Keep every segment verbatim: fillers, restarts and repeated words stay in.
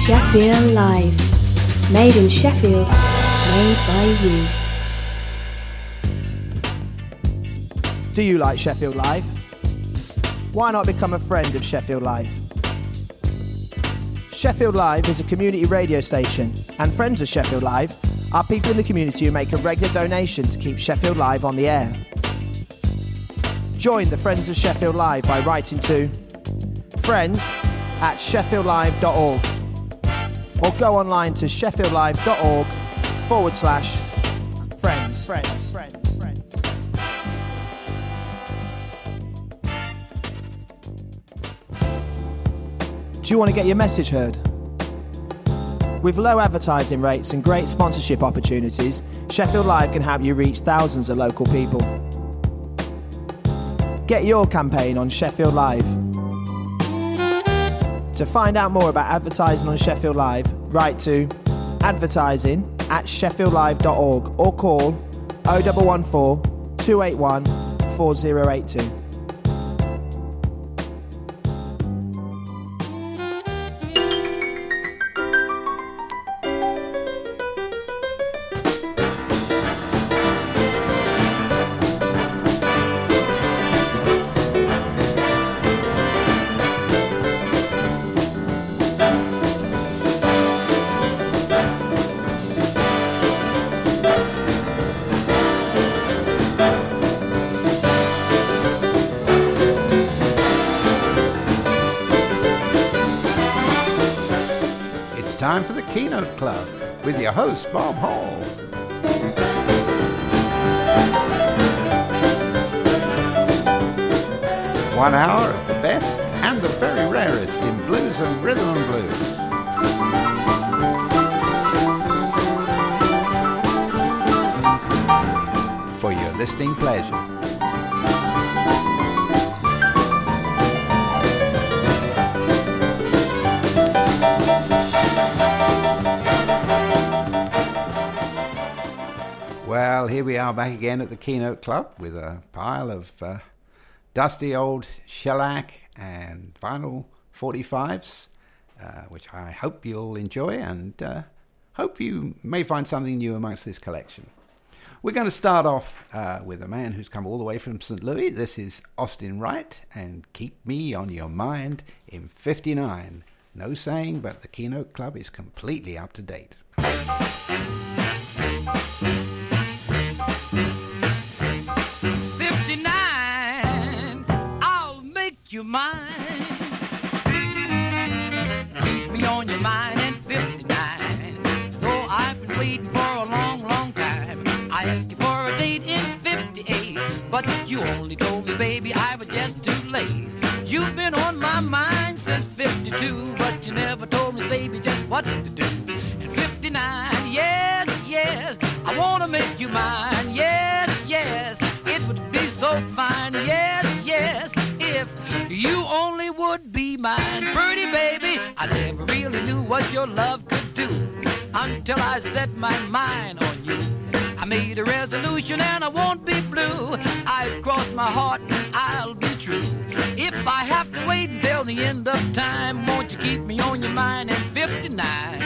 Sheffield Live. Made in Sheffield, made by you. Do you like Sheffield Live? Why not become a friend of Sheffield Live? Sheffield Live is a community radio station, and friends of Sheffield Live are people in the community who make a regular donation to keep Sheffield Live on the air. Join the Friends of Sheffield Live by writing to friends at sheffield live dot org or go online to sheffieldlive.org forward slash friends. Friends, friends, friends. Do you want to get your message heard? With low advertising rates and great sponsorship opportunities, Sheffield Live can help you reach thousands of local people. Get your campaign on Sheffield Live. To find out more about advertising on Sheffield Live, write to advertising at sheffield live dot org or call oh one one four, two eight one, four oh eight two. Time for the Keynote Club with your host, Bob Hall. One hour of the best and the very rarest in blues and rhythm and blues. For your listening pleasure. Well, here we are back again at the Keynote Club with a pile of uh, dusty old shellac and vinyl forty-fives, uh, which I hope you'll enjoy and uh, hope you may find something new amongst this collection. We're going to start off uh, with a man who's come all the way from Saint Louis. This is Austin Wright and Keep Me on Your Mind in fifty-nine. No saying, but the Keynote Club is completely up to date. Your mind, keep me on your mind in fifty-nine. Though I've been waiting for a long, long time, I asked you for a date in fifty-eight, but you only told me, baby, I was just too late. You've been on my mind since fifty-two, but you never told me, baby, just what to do. In fifty-nine, yes, yes, I wanna make you mine. Yes, yes, it would be so fine. Yes, yes, if you only would be mine. Pretty baby, I never really knew what your love could do until I set my mind on you. I made a resolution and I won't be blue. I cross my heart and I'll be true. If I have to wait until the end of time, won't you keep me on your mind in fifty-nine?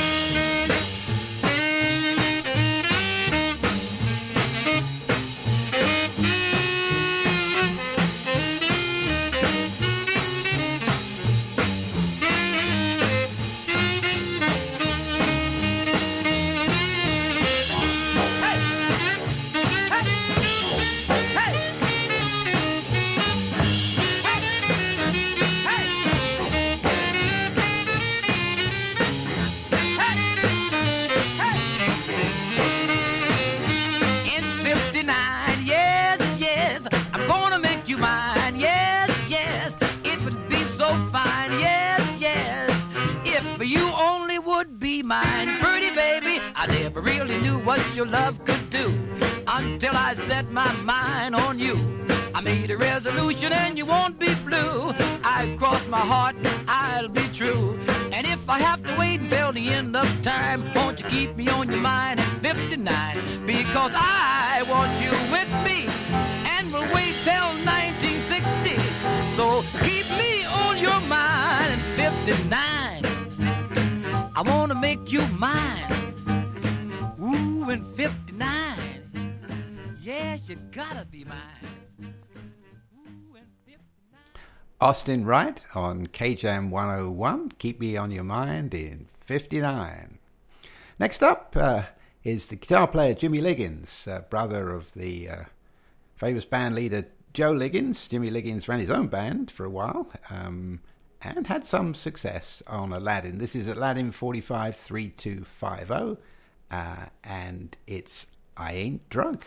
Mine, pretty baby, I never really knew what your love could do until I set my mind on you. I made a resolution and you won't be blue. I cross my heart and I'll be true. And if I have to wait until the end of time, won't you keep me on your mind at fifty-nine? Because I want you with me and we'll wait till nineteen sixty. So keep me on your mind at fifty-nine. I wanna make you mine. Ooh, in fifty-nine. Yes, you gotta be mine. Ooh, in fifty-nine. Austin Wright on K J M one oh one. Keep Me on Your Mind in fifty-nine. Next up uh, is the guitar player Jimmy Liggins, uh, brother of the uh, famous band leader Joe Liggins. Jimmy Liggins ran his own band for a while um, and had some success on Aladdin. This is Aladdin forty-five three two five oh, uh, and it's I Ain't Drunk.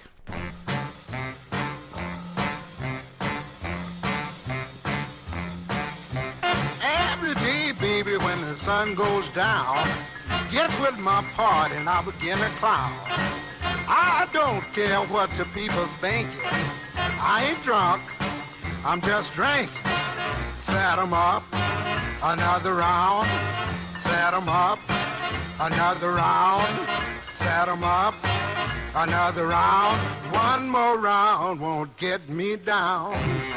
Every day, baby, when the sun goes down, get with my party and I begin to clown. I don't care what the people's thinking. I ain't drunk, I'm just drinking. Set 'em up, another round. Set 'em up, another round. Set 'em up, another round. One more round won't get me down.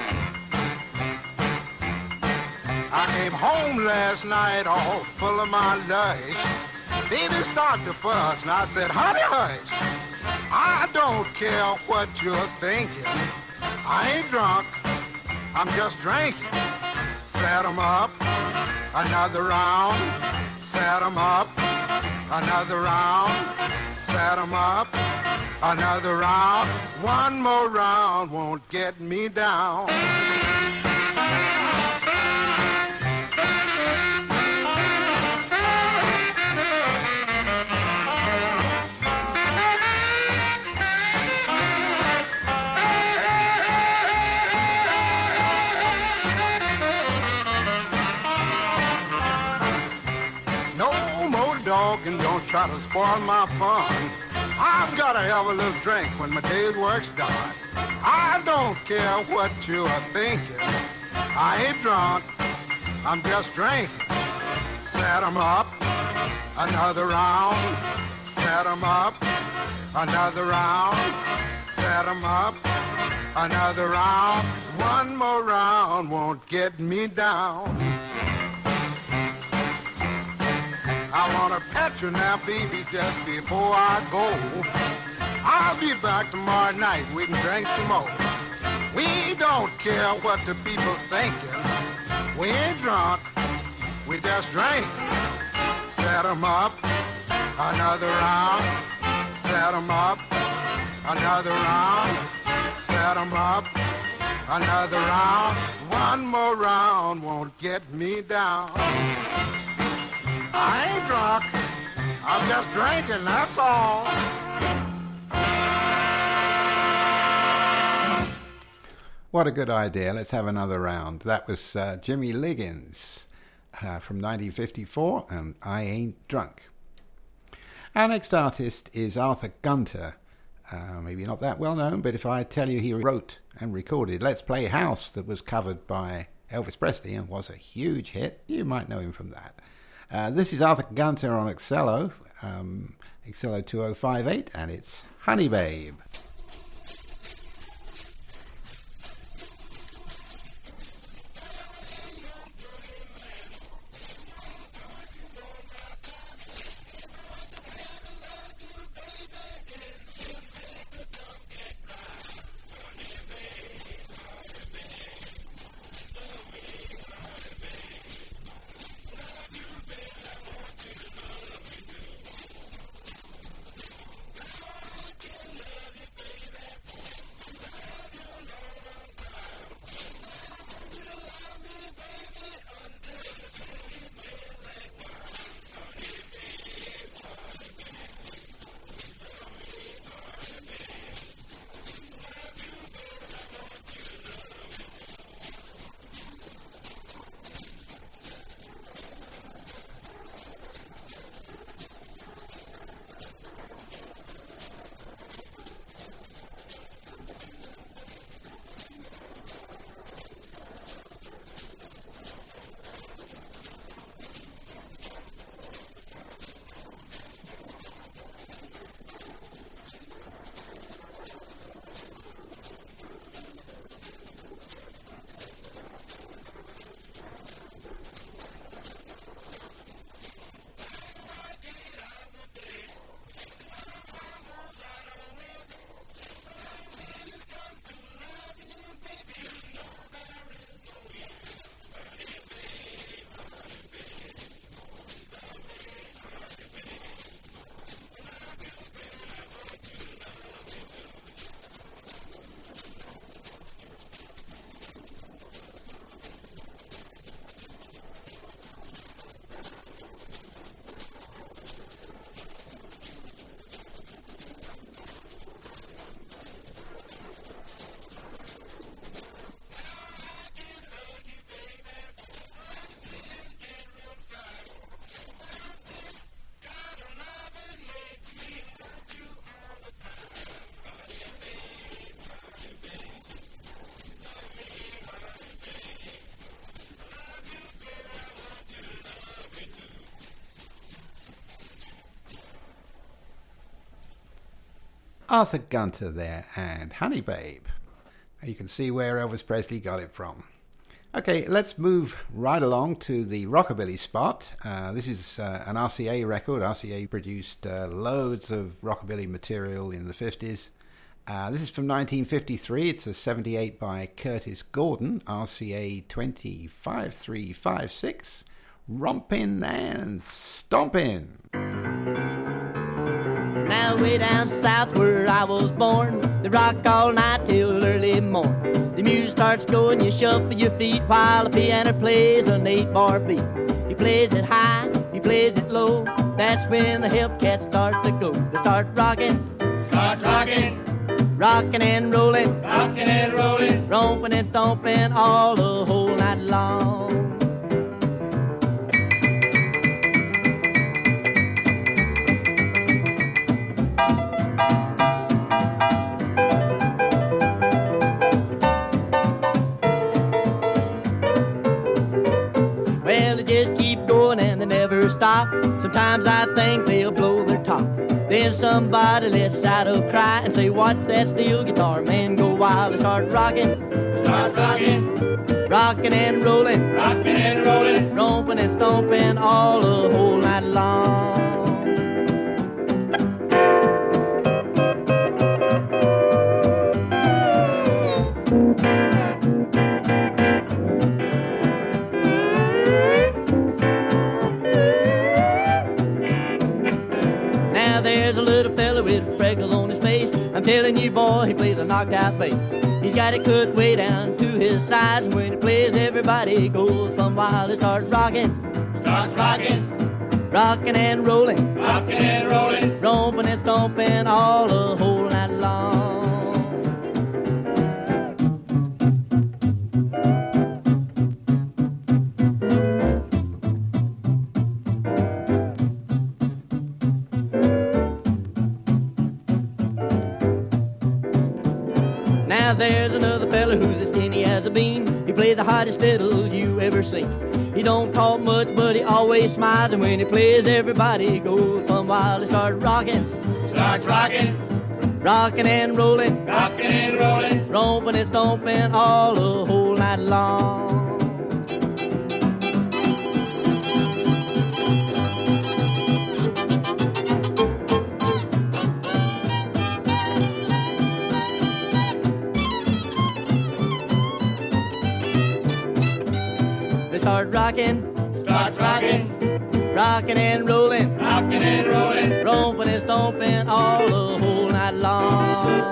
I came home last night all full of my lush. Baby started to fuss and I said, honey, hush. I don't care what you're thinking. I ain't drunk, I'm just drinking. Set 'em up, another round. Set 'em up, another round. Set 'em up, another round. One more round won't get me down. And don't try to spoil my fun. I've got to have a little drink when my day's work's done. I don't care what you are thinking. I ain't drunk, I'm just drinking. Set 'em up, another round. Set 'em up, another round. Set 'em up, another round. One more round won't get me down. I want to pet you now, baby, just before I go. I'll be back tomorrow night, we can drink some more. We don't care what the people's thinking. We ain't drunk, we just drink. Set 'em up, another round. Set 'em up, another round. Set 'em up, another round. One more round won't get me down. I ain't drunk, I'm just drinking, that's all. What a good idea. Let's have another round. That was uh, Jimmy Liggins uh, from nineteen fifty-four, and I Ain't Drunk. Our next artist is Arthur Gunter. Uh, maybe not that well known, but if I tell you he wrote and recorded Let's Play House, that was covered by Elvis Presley and was a huge hit, you might know him from that. Uh, this is Arthur Gunter on Excello, um, Excello two oh five eight, and it's Honey Babe. Baby. Arthur Gunter there and Honey Babe. You can see where Elvis Presley got it from. Okay, let's move right along to the rockabilly spot. Uh, this is uh, an R C A record. R C A produced uh, loads of rockabilly material in the fifties. Uh, this is from nineteen fifty-three. It's a seventy-eight by Curtis Gordon, R C A twenty-five three five six, Rompin' and Stompin'. Now way down south where I was born, they rock all night till early morn. The music starts going, you shuffle your feet while the piano plays an eight-bar beat. He plays it high, he plays it low. That's when the Hellcats start to go. They start rocking, start rocking, rocking and rolling, rocking and rolling, romping and stomping all the whole night long. Well, they just keep going and they never stop. Sometimes I think they'll blow their top. Then somebody lets out a cry and say, "What's that steel guitar? Man, go wild and start rocking, start rocking, rocking and rolling, rocking and rolling, romping and stomping all the whole night long." I'm telling you, boy, he plays a knocked out bass. He's got it cut way down to his sides, and when he plays, everybody goes from wild. They start rocking, starts rocking, rocking and rolling, rocking and rolling, romping and stomping all the whole night long. There's another fella who's as skinny as a bean. He plays the hottest fiddle you ever seen. He don't talk much, but he always smiles, and when he plays, everybody goes from wild. They start rocking, starts rocking, rocking and rolling, rocking and rolling, romping and stomping all the whole night long. Start rocking, starts rocking, rocking and rolling, rocking and rolling, romping and stomping all the whole night long.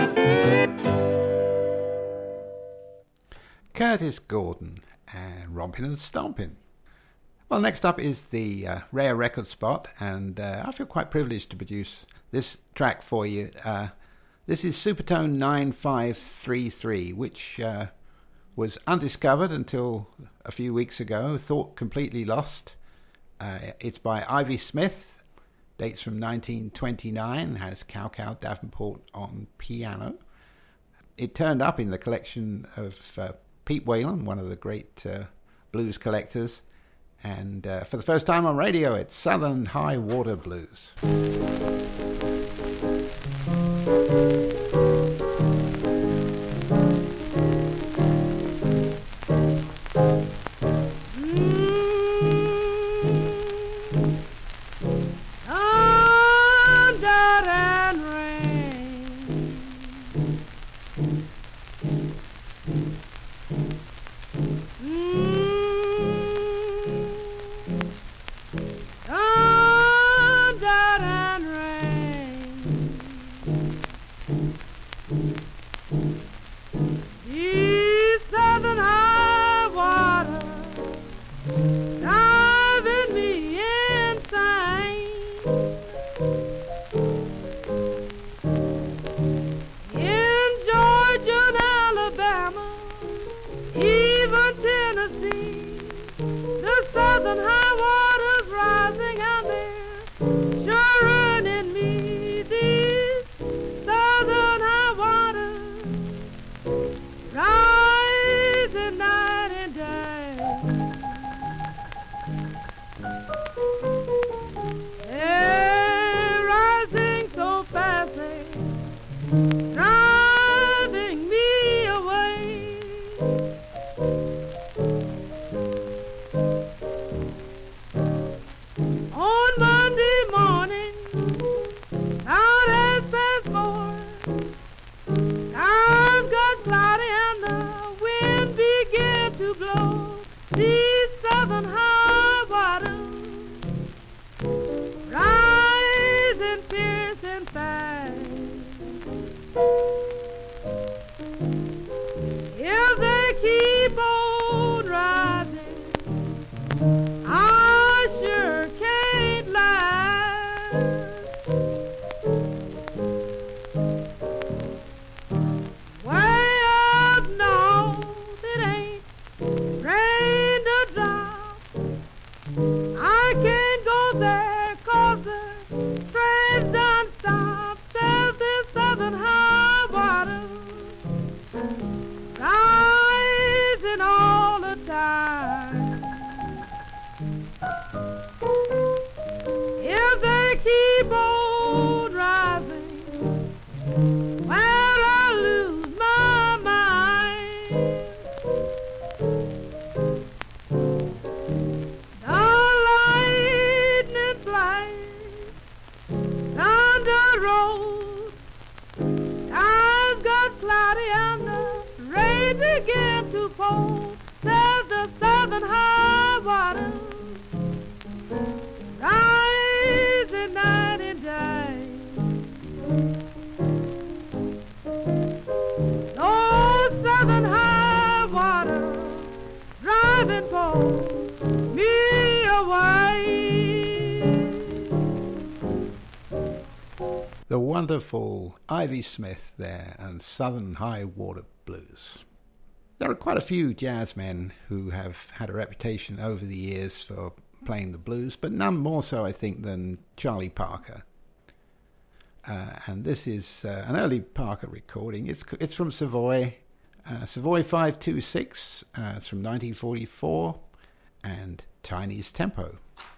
Curtis Gordon and Rompin' and Stompin'. Well, next up is the uh, Rare Record Spot, and uh, I feel quite privileged to produce this track for you. Uh, this is Supertone nine five three three, which uh, was undiscovered until a few weeks ago, thought completely lost. Uh, it's by Ivy Smith, dates from nineteen twenty-nine, has Cow Cow Davenport on piano. It turned up in the collection of uh, Pete Whalen, one of the great uh, blues collectors, and uh, for the first time on radio, it's Southern High Water Blues. Thunder and rain. there, 'cause the train's done stopped. There's this southern high water rising all the time. If they keep on rising, well, I'll lose my mind. The lightning flies, thunder rolls, skies got cloudy and the rain began to fall. There's the southern high water rising night and day. Those southern high water driving for me away. The wonderful Ivy Smith there and Southern High Water Blues. There are quite a few jazzmen who have had a reputation over the years for playing the blues, but none more so, I think, than Charlie Parker. Uh, and this is uh, an early Parker recording. It's it's from Savoy, uh, Savoy five two six. Uh, it's from nineteen forty-four, and Tiny's Tempo.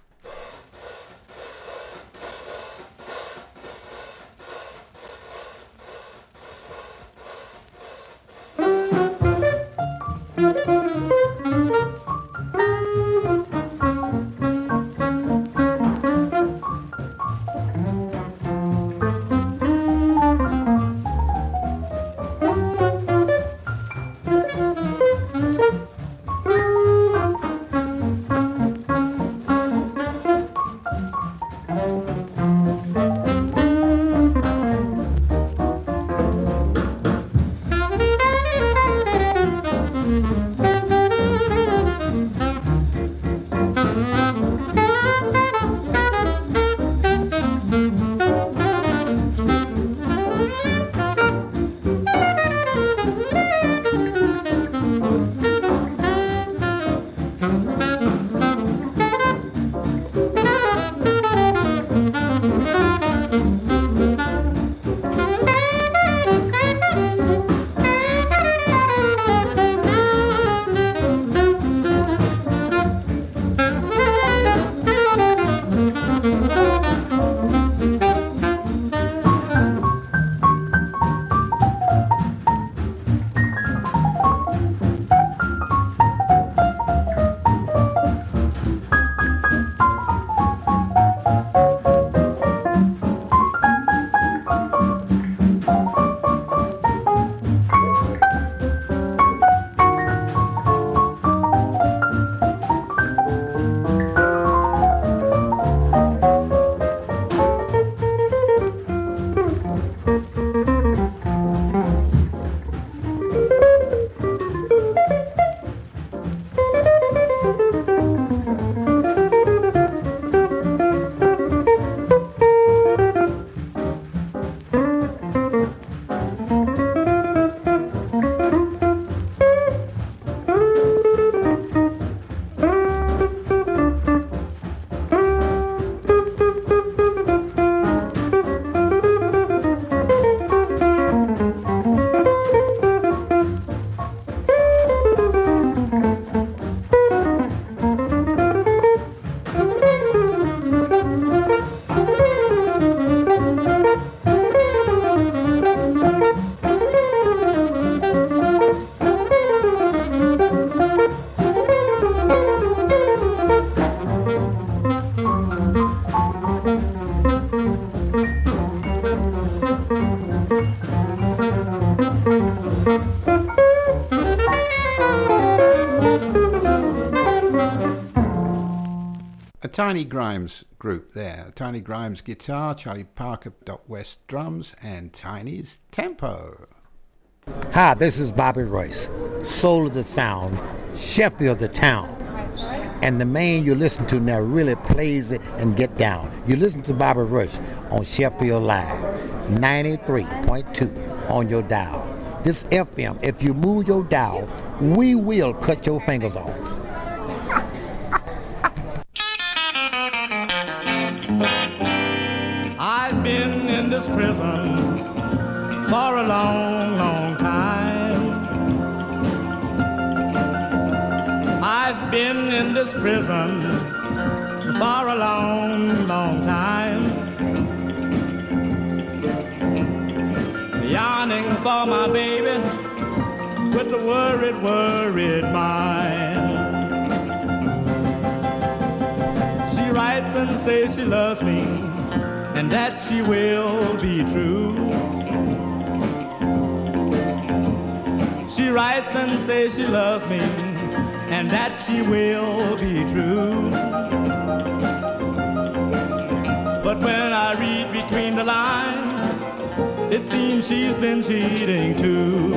A Tiny Grimes group there. Tiny Grimes guitar, Charlie Parker, Doc West drums, and Tiny's Tempo. Hi, this is Bobby Royce, Soul of the Sound, Sheffield the town. And the man you listen to now really plays it and get down. You listen to Bobby Royce on Sheffield Live, ninety-three point two on your dial. This F M, if you move your dial, we will cut your fingers off. this prison for a long, long time. I've been in this prison for a long, long time, yearning for my baby with the worried, worried mind. She writes and says she loves me, and that she will be true. She writes and says she loves me, and that she will be true. But when I read between the lines, it seems she's been cheating too.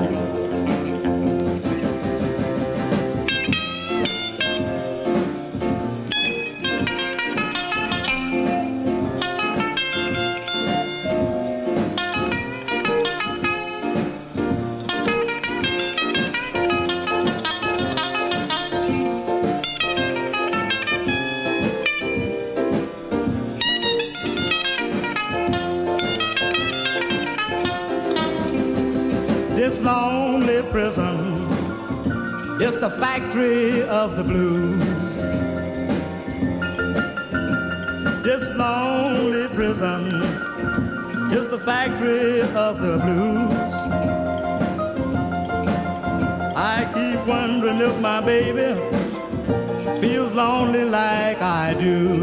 This lonely prison is the factory of the blues. This lonely prison is the factory of the blues. I keep wondering if my baby feels lonely like I do.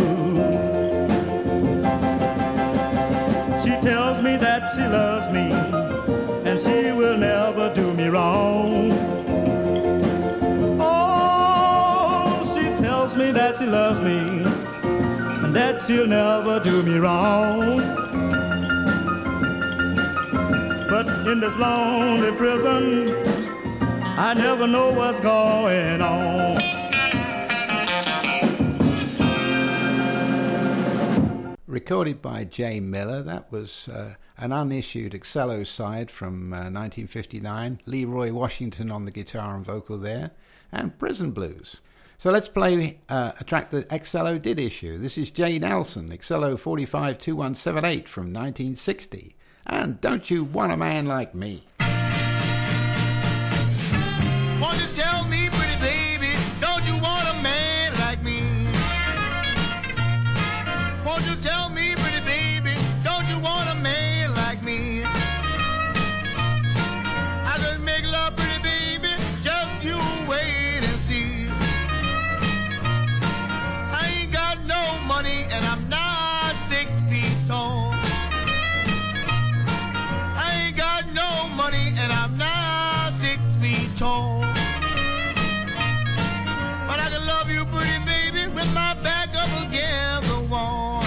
She tells me that she loves me, and she will never do me wrong. Oh, she tells me that she loves me, and that she'll never do me wrong. But in this lonely prison, I never know what's going on. Recorded by Jay Miller, that was uh, an unissued Excello side from uh, nineteen fifty-nine. Leroy Washington on the guitar and vocal there, and Prison Blues. So let's play uh, a track that Excello did issue. This is Jay Nelson, Excello forty-five two one seven eight from nineteen sixty. And Don't You Want a Man Like Me? Won't you tell me, pretty baby, don't you want a man like me? Won't you tell me, pretty baby, don't you want a man like me? I just make love, pretty baby, just you wait and see. I ain't got no money and I'm not six feet tall. I ain't got no money and I'm not six feet tall. But I can love you, pretty baby, with my back up against the wall.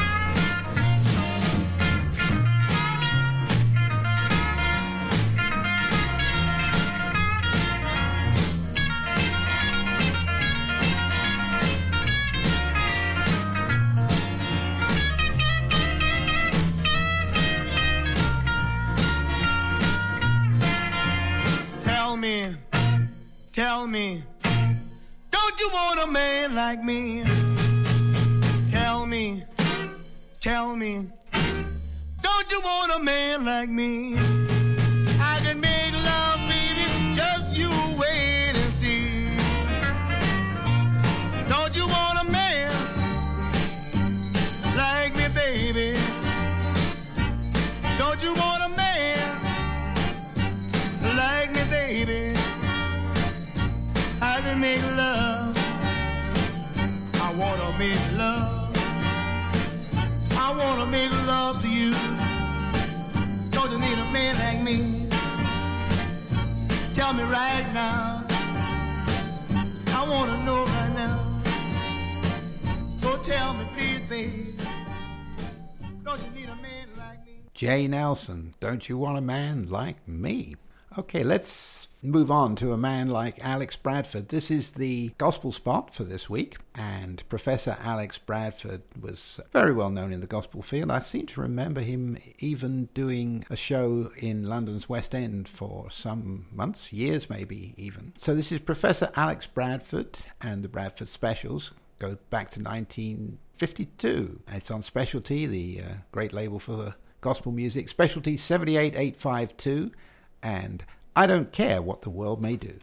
Tell me, tell me, don't you want a man like me? Tell me, tell me, don't you want a man like me? I can make love, baby, just you wait and see. Don't you want a man like me, baby? Don't you want a man like me, baby? I can make love. I wanna make love. I wanna make love to you. Don't you need a man like me? Tell me right now. I wanna know right now. So tell me, please, baby. Don't you need a man like me? Jay Nelson, Don't You Want a Man Like Me? Okay, let's move on to a man like Alex Bradford. This is the gospel spot for this week, and Professor Alex Bradford was very well known in the gospel field. I seem to remember him even doing a show in London's West End for some months, years maybe even. So this is Professor Alex Bradford and the Bradford Specials. Go back to nineteen fifty-two. And it's on Specialty, the uh, great label for gospel music, Specialty seventy-eight eight five two, and I Don't Care What the World May Do.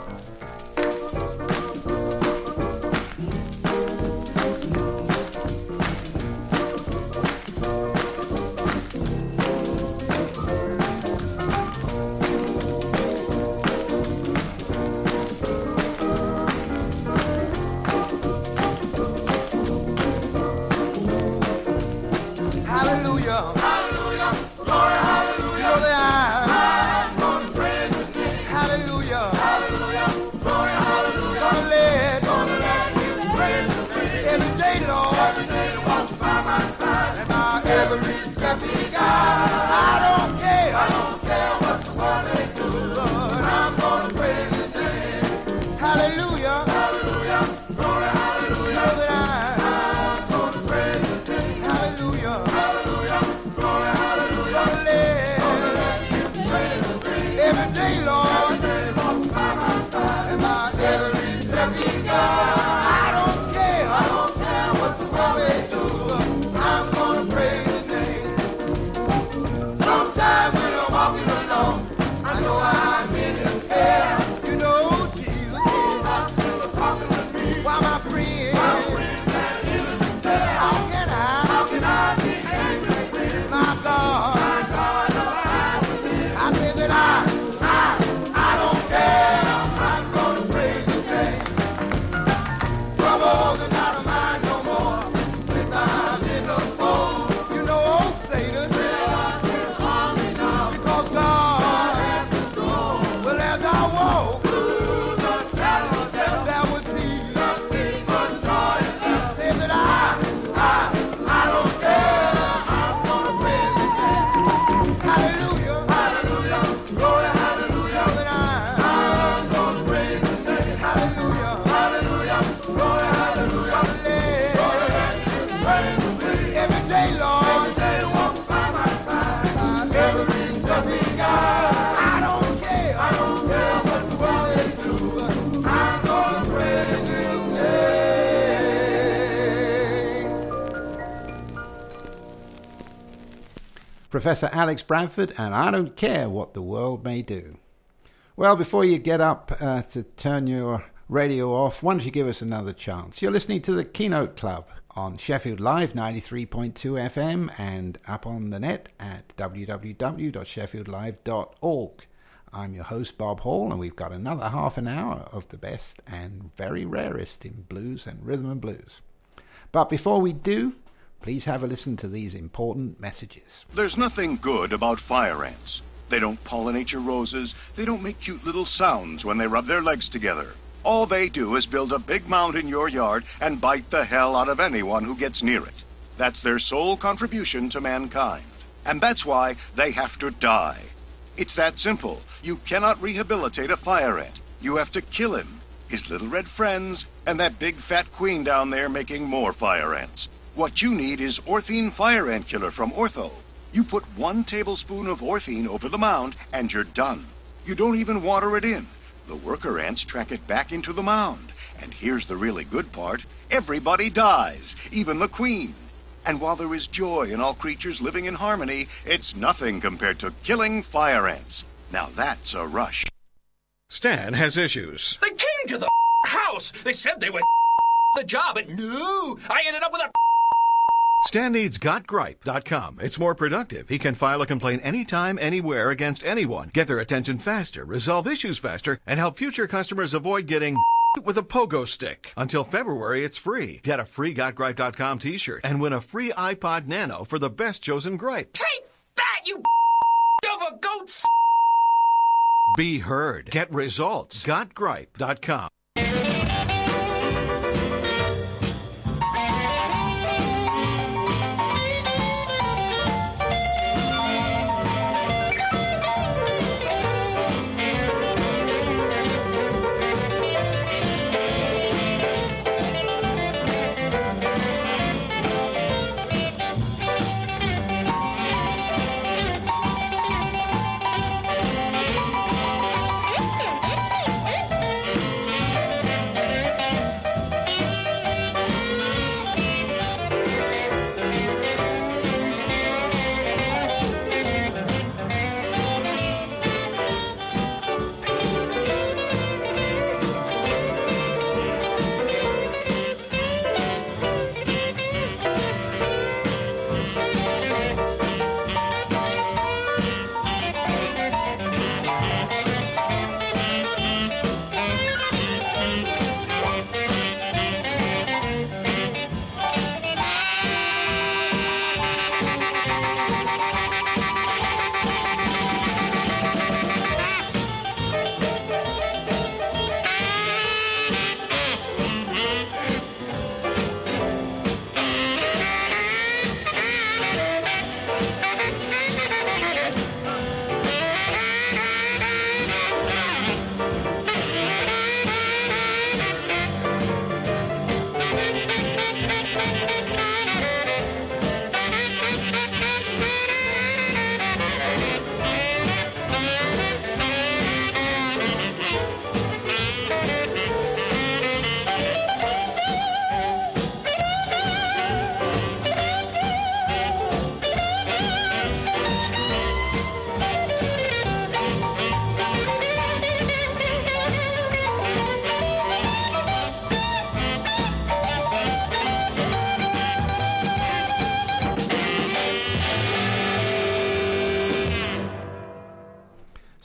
Professor Alex Bradford, and I Don't Care What the World May Do. Well, before you get up uh, to turn your radio off, why don't you give us another chance? You're listening to the Keynote Club on Sheffield Live ninety-three point two F M and up on the net at w w w dot sheffield live dot org. I'm your host, Bob Hall, and we've got another half an hour of the best and very rarest in blues and rhythm and blues. But before we do, please have a listen to these important messages. There's nothing good about fire ants. They don't pollinate your roses. They don't make cute little sounds when they rub their legs together. All they do is build a big mound in your yard and bite the hell out of anyone who gets near it. That's their sole contribution to mankind. And that's why they have to die. It's that simple. You cannot rehabilitate a fire ant. You have to kill him, his little red friends, and that big fat queen down there making more fire ants. What you need is Orthene Fire Ant Killer from Ortho. You put one tablespoon of Orthene over the mound and you're done. You don't even water it in. The worker ants track it back into the mound. And here's the really good part. Everybody dies, even the queen. And while there is joy in all creatures living in harmony, it's nothing compared to killing fire ants. Now that's a rush. Stan has issues. They came to the house. They said they would the job, and no, I ended up with a Stan needs got gripe dot com. It's more productive. He can file a complaint anytime, anywhere, against anyone, get their attention faster, resolve issues faster, and help future customers avoid getting with a pogo stick. Until February, it's free. Get a free got gripe dot com t-shirt and win a free iPod Nano for the best chosen gripe. Take that, you of a goats! Be heard. Get results. got gripe dot com.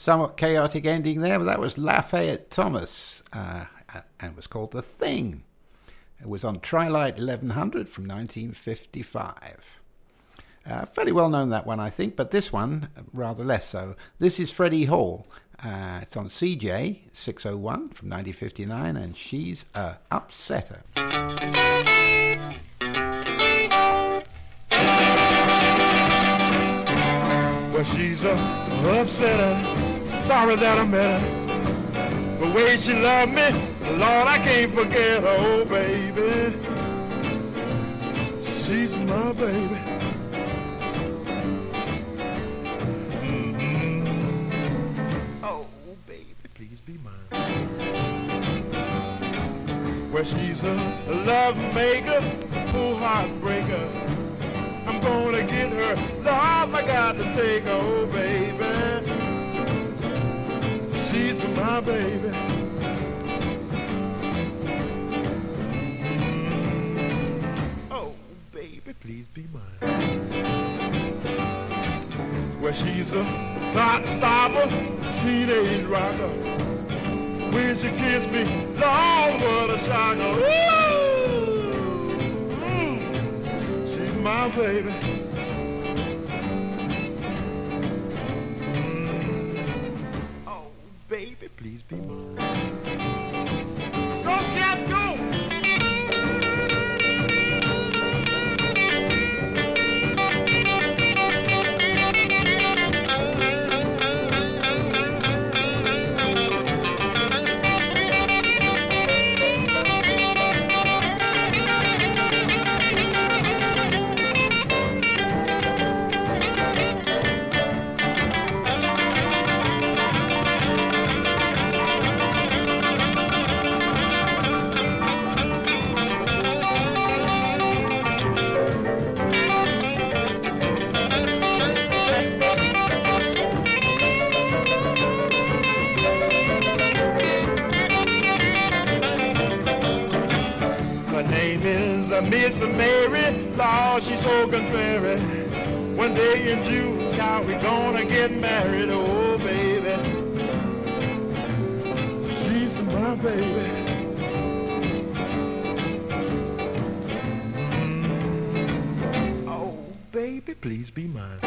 Somewhat chaotic ending there, but that was Lafayette Thomas, uh, and it was called The Thing. It was on Trilite eleven hundred from nineteen fifty-five. Uh, fairly well known, that one, I think, but this one, rather less so. This is Freddie Hall. Uh, it's on C J six oh one from nineteen fifty-nine, and she's a upsetter. Well, she's a upsetter. Sorry that I met her. The way she loved me, Lord, I can't forget her. Oh, baby, she's my baby. Mm-hmm. Oh, baby, please be mine. Well, she's a love maker, full heartbreaker. I'm gonna get her, Lord, I got to take her. Oh, baby, she's my baby. Mm. Oh, baby, please be mine. Well, she's a clock stopper, teenage rocker. When she kissed me, Lord, what a shocker. Ooh, mm. She's my baby. Baby, please be mine. Go, Cat, go! Miss Mary, Lord, she's so contrary. One day in June, child, we gonna get married. Oh, baby, she's my baby. Mm. Oh, baby, please be mine.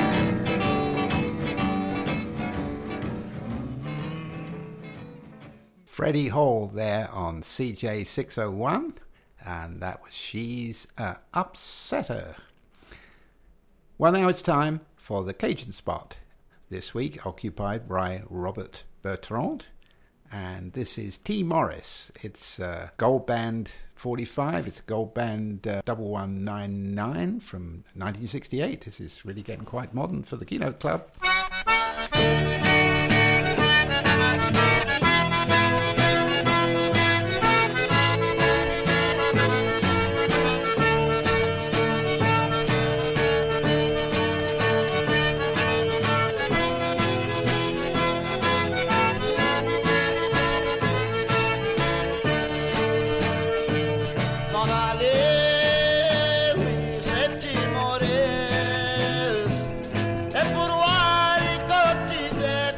Freddie Hall there on C J six oh one. And that was She's a Upsetter. Well, now it's time for the Cajun Spot. This week occupied by Robert Bertrand. And this is T. Morris. It's uh, Gold Band forty-five. It's a Gold Band uh, one one nine nine from nineteen sixty-eight. This is really getting quite modern for the Keynote Club. Morris, e pur uari cottize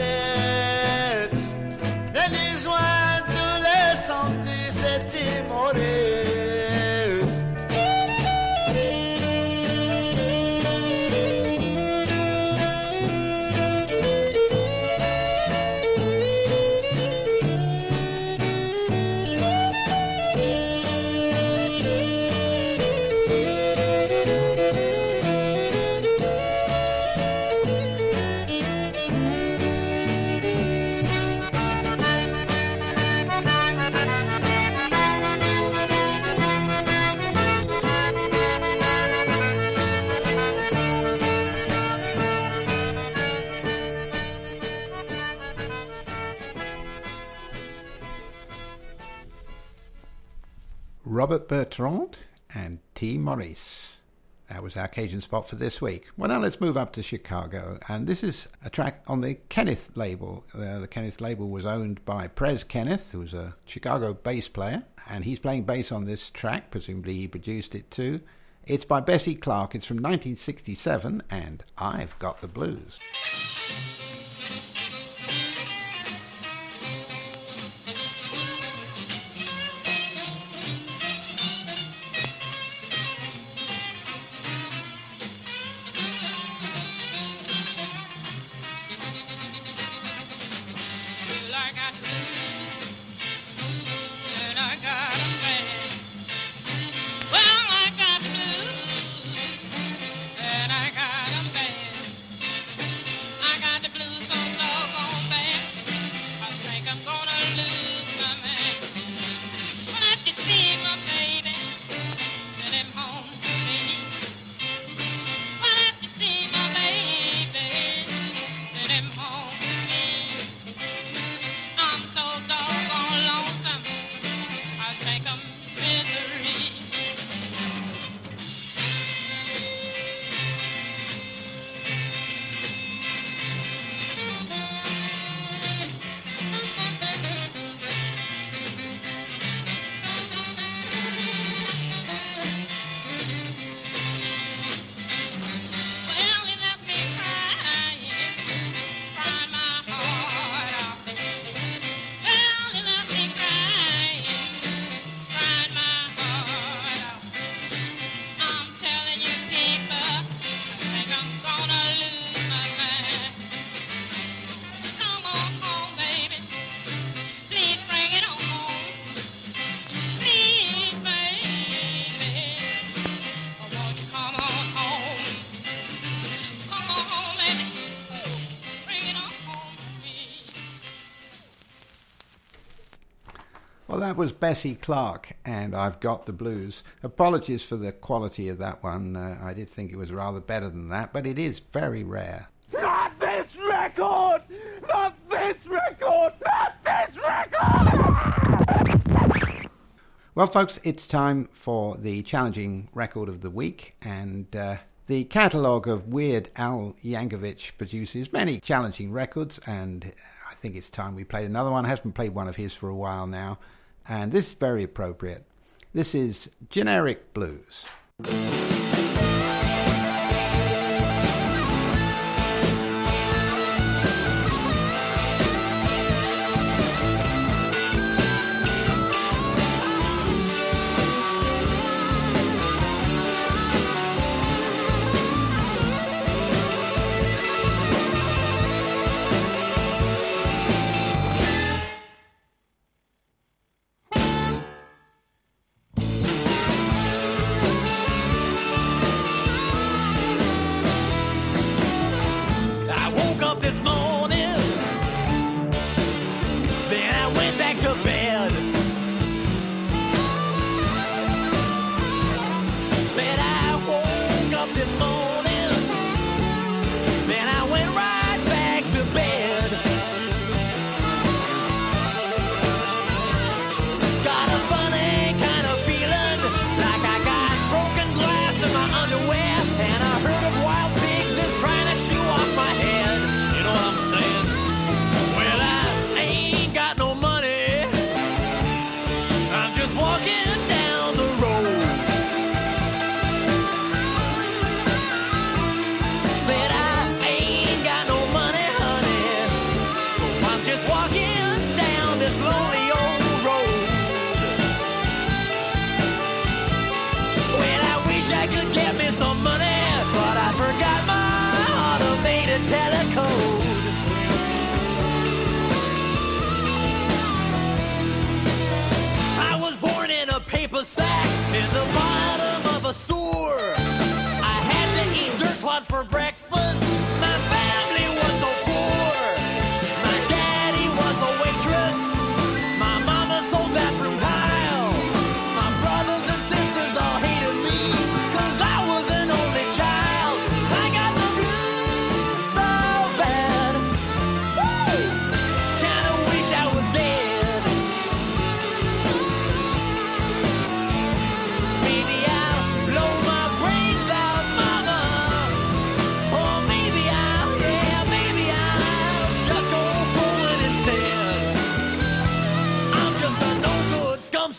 Feliz adolescente se timores. Robert Bertrand and T. Maurice. That was our Cajun spot for this week. Well, now let's move up to Chicago. And this is a track on the Kenneth label. Uh, the Kenneth label was owned by Prez Kenneth, who was a Chicago bass player. And he's playing bass on this track. Presumably he produced it too. It's by Bessie Clark. It's from nineteen sixty-seven. And I've Got the Blues. Well, that was Bessie Clark, and I've Got the Blues. Apologies for the quality of that one. Uh, I did think it was rather better than that, but it is very rare. Not this record! Not this record! Not this record! Well, folks, it's time for the challenging record of the week, and uh, the catalogue of Weird Al Yankovic produces many challenging records, and I think it's time we played another one. I haven't played one of his for a while now, and this is very appropriate. This is Generic Blues.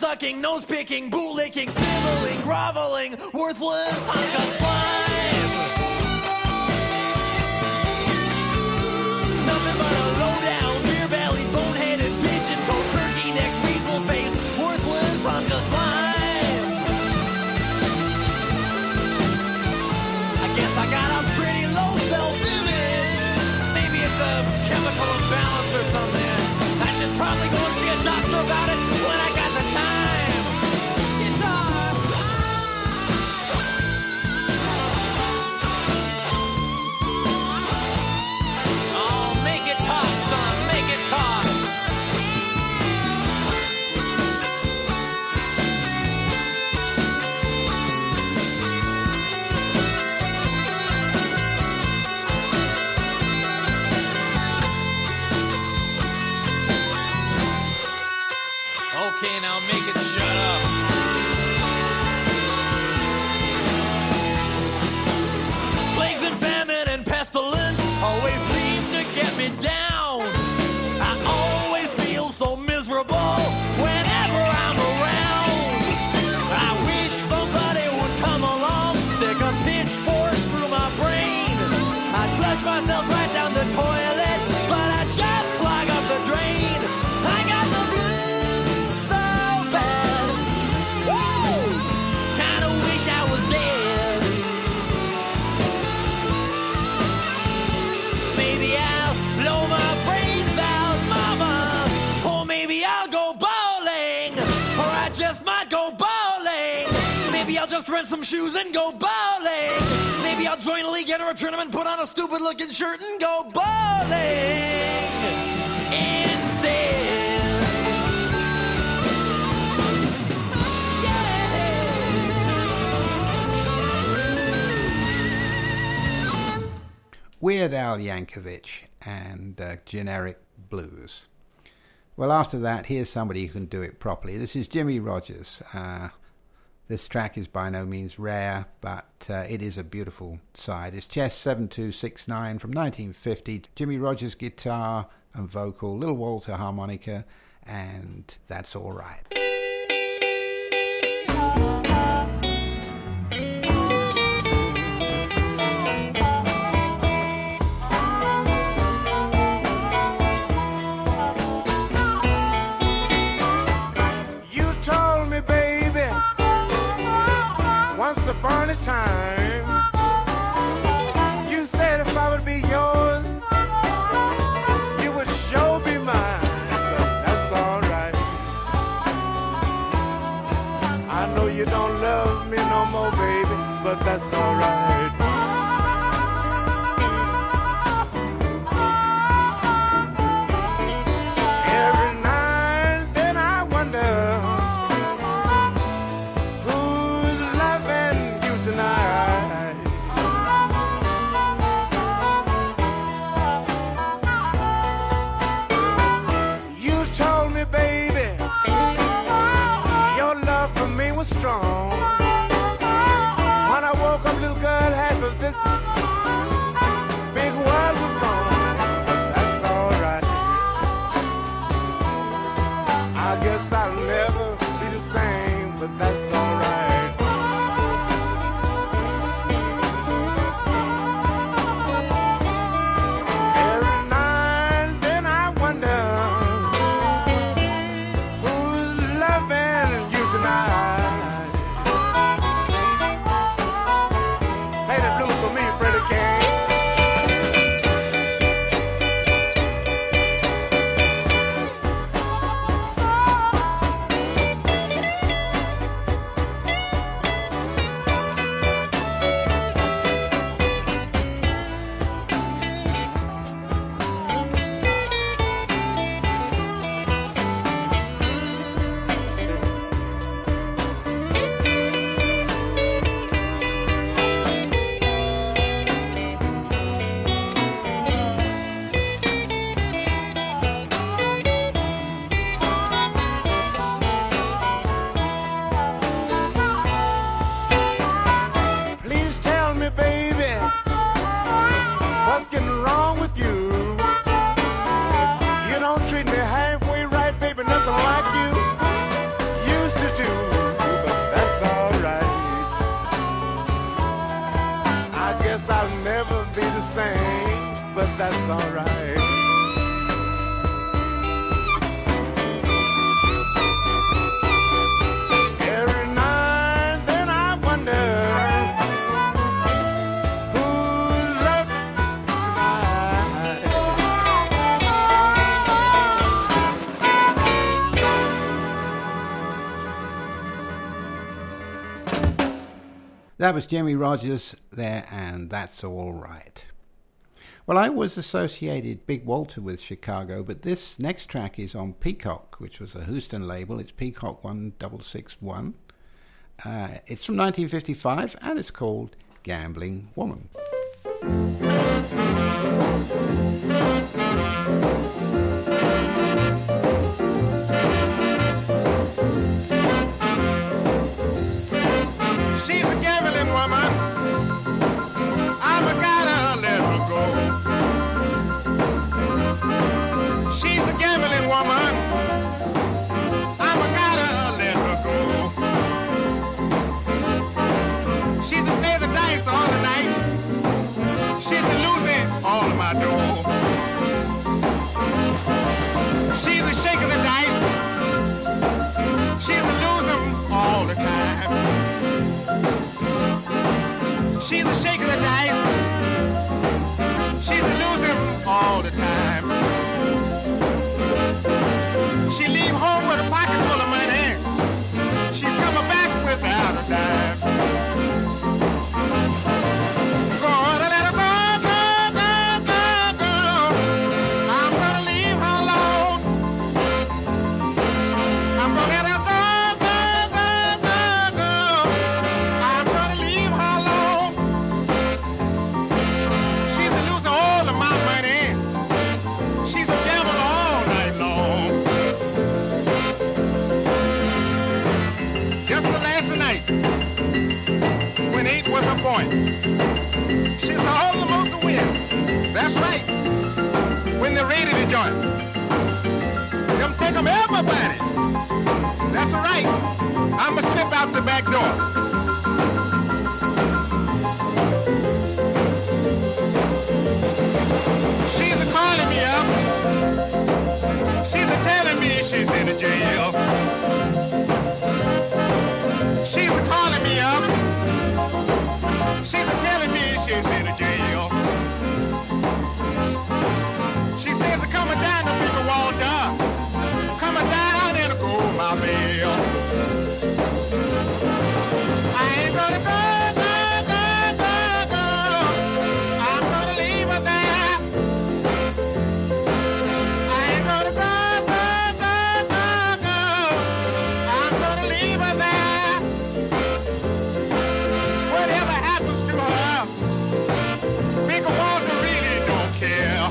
sucking, nose picking, boot licking, sniveling, groveling, worthless hunk of slime. Nothing but a low-down, beer-bellied, bone-headed, pigeon-toed, turkey-necked, weasel-faced, worthless hunk of slime. I guess I got a pretty low self-image. Maybe it's a chemical imbalance or something. I should probably go and see a doctor about it when I got the time. Guitar. Oh, make it talk, son. Make it talk. Okay, now make it shut up. Plagues and famine and pestilence always seem to get me down. I always feel so miserable whenever I'm around. I wish somebody would come along, stick a pitchfork through my brain. I'd flush myself right down the toilet, but I just clog up the drain. I got the blues so bad. Woo! Kinda wish I was dead. Maybe I'll blow my brains out, mama. Or maybe I'll go bowling. Or I just might go bowling. Maybe I'll just rent some shoes and go bowling. Maybe I'll join a league, enter a tournament, put on a stupid looking shirt and go bowling instead. Weird Al Yankovic and uh, Generic Blues. Well, after that, here's somebody who can do it properly. This is Jimmy Rogers. Uh, this track is by no means rare, but uh, it is a beautiful side. It's Chess seven two six nine from nineteen fifty. Jimmy Rogers guitar and vocal, Little Walter harmonica, and That's All Right. Once upon a time, you said if I would be yours, you would sure be mine. But that's all right. I know you don't love me no more, baby, but that's all right. Every night then I wonder strong. When I woke up, little girl, half of this big world was gone. That's all right. I guess I'll never be the same, but that's all right. Every night then I wonder who's loving you tonight. Treat me halfway right, baby, nothing like you used to alright. Every night then I wonder who's left That was Jimmie Rodgers there, and That's All Right. Well, I was associated Big Walter with Chicago, but this next track is on Peacock, which was a Houston label. It's Peacock one six six one. Uh, it's from nineteen fifty-five, and it's called Gambling Woman. She's a gambling woman. I'm a gotta let her go. She's a gambling woman. I'm a gotta let her go. She's a play the dice all the night. She's a losing all of my dough. She's a shaking the dice. She's a losing all the time. She's a shaking the dice. She's a losing all the time. She leave home with a pocket full of money. She's coming back without a dime. Gonna let her go, go, go, go, go. I'm gonna leave her alone. I'm gonna let her go, go, go, go, go. I'm gonna leave her alone. She's a losing all of my money. She's a devil all night long. Just the last night, when eight was her point, she's all the most to win. That's right. When they're ready to join, them take 'em everybody. That's right. I'ma slip out the back door. She's a calling me up. She's a telling me she's in the jail. She's a calling me up. She's a telling me she's in the jail. She says I'm coming down to Big Walter. Coming down and go my bail. I ain't gonna go, go, go, go, go. I'm gonna leave her there. I ain't gonna go, go, go, go, go. I'm gonna leave her there. Whatever happens to her, Big Walter really don't care.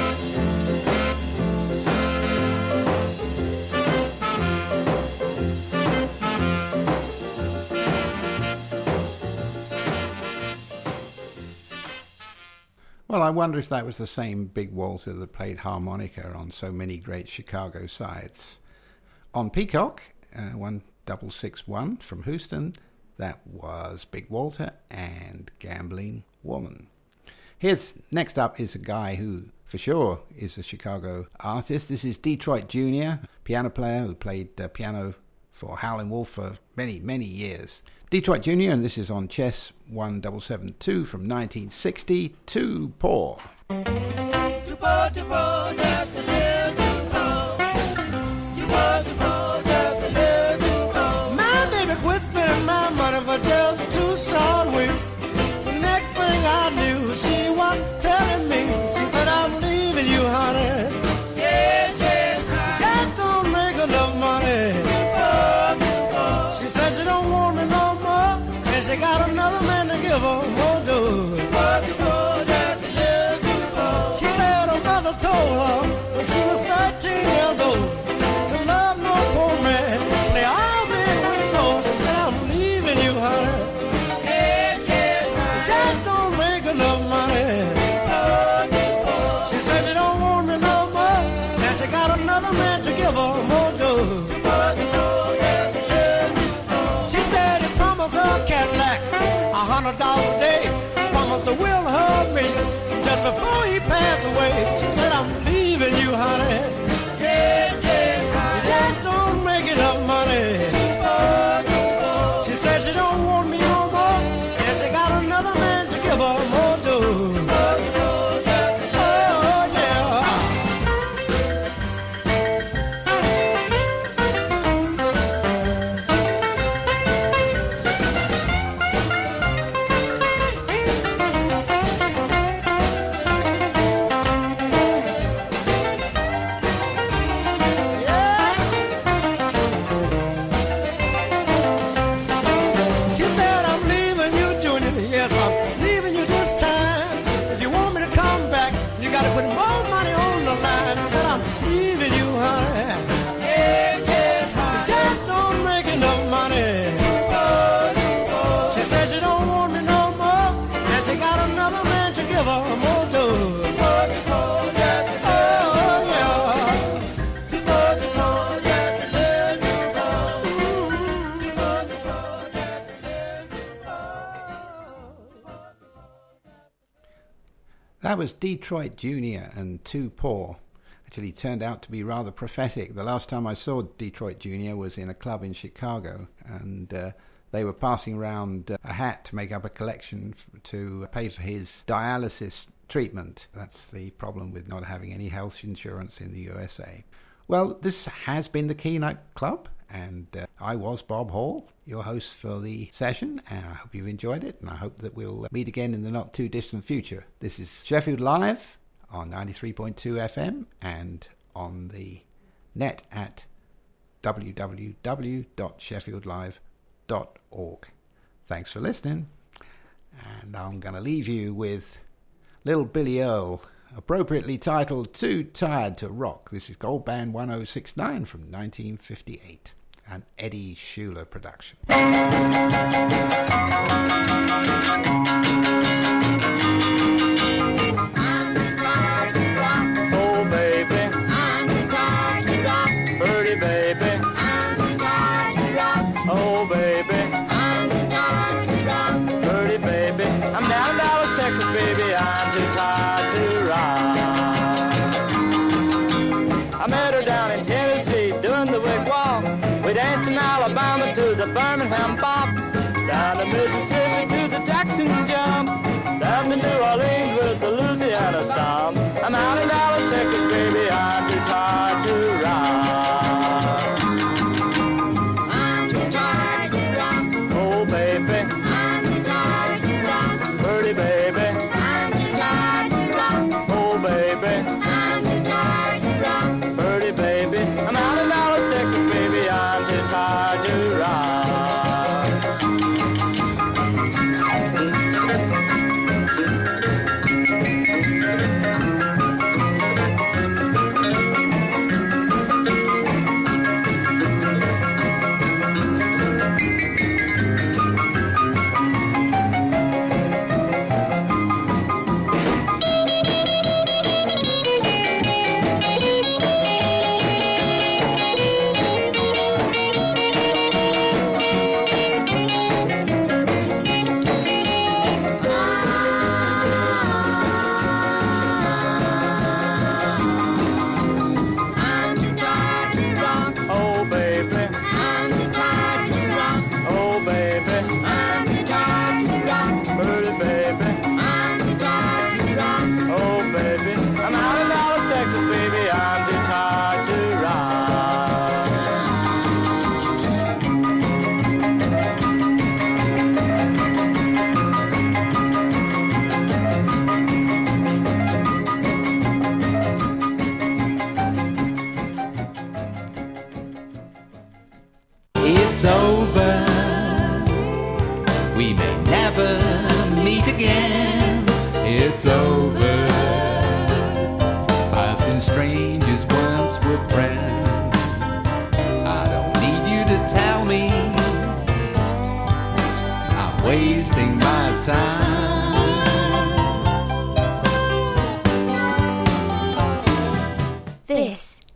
Well, I wonder if that was the same Big Walter that played harmonica on so many great Chicago sides. On Peacock, uh, one six six one from Houston, that was Big Walter and Gambling Woman. Here's, next up is a guy who, for sure, is a Chicago artist. This is Detroit Junior, piano player who played uh, piano for Howlin' Wolf for many, many years. Detroit Junior, and this is on Chess one seven seven two from nineteen sixty, Too Poor. Too poor, too poor, just a little too poor. Too poor, too poor, just a little too poor. My baby quit spending my money for just two short weeks. The next thing I knew, she was telling me, she said, I'm leaving you, honey. Yes, yes, Just don't make enough money. She said she don't want me no more, and she got another man to give her more good. She said her mother told her when she was thirteen years old to love no poor man. They all been with no. She said, I'm leaving you, honey. Just don't make enough money. She said she don't want me no more, and she got another man to give her more good. She said he promised her a Cadillac, a hundred dollars a day, promised to will her a million. Just just before he passed away, she said, I'm leaving you, honey. Yeah, yeah, honey. You just don't make enough money. She said she don't want me no more, and she got another man to give her more dough. That was Detroit Junior and Too Poor. Actually turned out to be rather prophetic. The last time I saw Detroit Junior was in a club in Chicago, and uh, they were passing around uh, a hat to make up a collection f- to pay for his dialysis treatment. That's the problem with not having any health insurance in the U S A. Well, this has been the Keynote Club, and uh, I was Bob Hall, your host for the session, and I hope you've enjoyed it, and I hope that we'll meet again in the not-too-distant future. This is Sheffield Live on ninety-three point two F M and on the net at w w w dot sheffield live dot org. Thanks for listening, and I'm going to leave you with Little Billy Earl, appropriately titled Too Tired to Rock. This is Gold Band one oh six nine from nineteen fifty-eight, an Eddie Schuler production. Oh baby, I'm too tired to rock. Birdie baby, I'm too tired to rock. Oh baby, I'm too tired to rock. Birdie baby, I'm down in Dallas, Texas, baby, I'm too tired to rock. I met her down in Tennessee doing the wigwam. We danced in Alabama to the Birmingham bop. Down to Mississippi to the Jackson jump. Down to New Orleans with the Louisiana stomp. I'm out in Dallas, Texas, baby, I'm too tired to rock. I'm too tired to rock. Oh, baby, I'm too tired to rock. Birdie, baby, I'm too tired to rock. Oh, baby, I'm too tired to rock. Birdie, baby, I'm out in Dallas, Texas, baby, I'm too tired to rock. It's over. We may never meet again. It's over.